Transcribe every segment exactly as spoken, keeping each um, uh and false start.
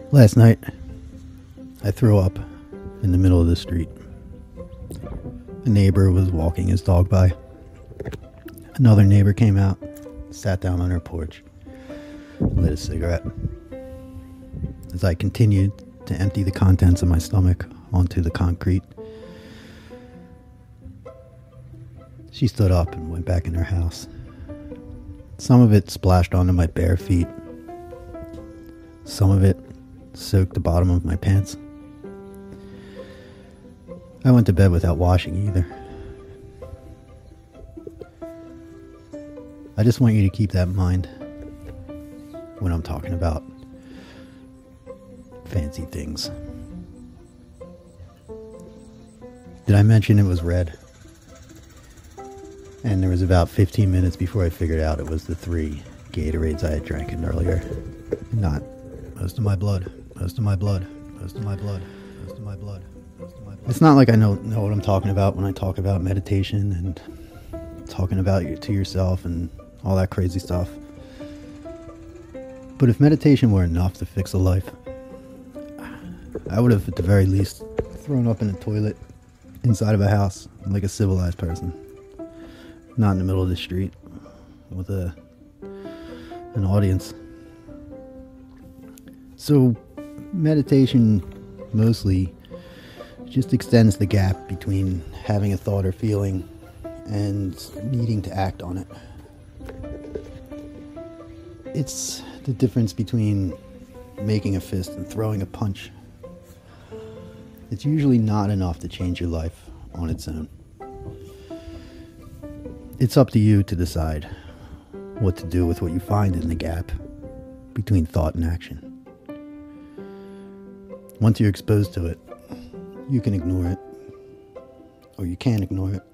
Last night, I threw up in the middle of the street. A neighbor was walking his dog by. Another neighbor came out, sat down on her porch, lit a cigarette. As I continued to empty the contents of my stomach onto the concrete, she stood up and went back in her house. Some of it splashed onto my bare feet. Some of it soaked the bottom of my pants. I went to bed without washing either. I just want you to keep that in mind when I'm talking about fancy things. Did I mention it was red? And there was about fifteen minutes before I figured out it was the three Gatorades I had drank in earlier. Not most of my blood, most of my blood, most of my blood, most of my blood, most of my blood. It's not like I know, know what I'm talking about when I talk about meditation and talking about you to yourself and all that crazy stuff. But if meditation were enough to fix a life, I would have at the very least thrown up in a toilet inside of a house like a civilized person. Not in the middle of the street with a an audience. So meditation mostly just extends the gap between having a thought or feeling and needing to act on it. It's the difference between making a fist and throwing a punch. It's usually not enough to change your life on its own. It's up to you to decide what to do with what you find in the gap between thought and action. Once you're exposed to it, you can ignore it, or you can ignore it.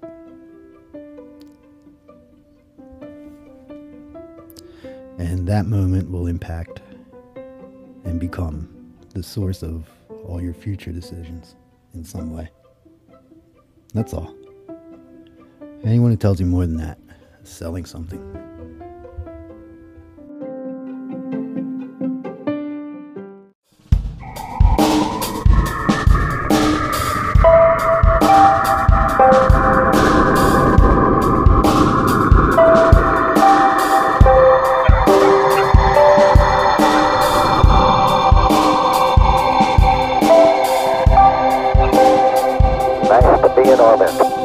And that moment will impact and become the source of all your future decisions in some way. That's all. Anyone who tells you more than that is selling something. Nice to be in orbit.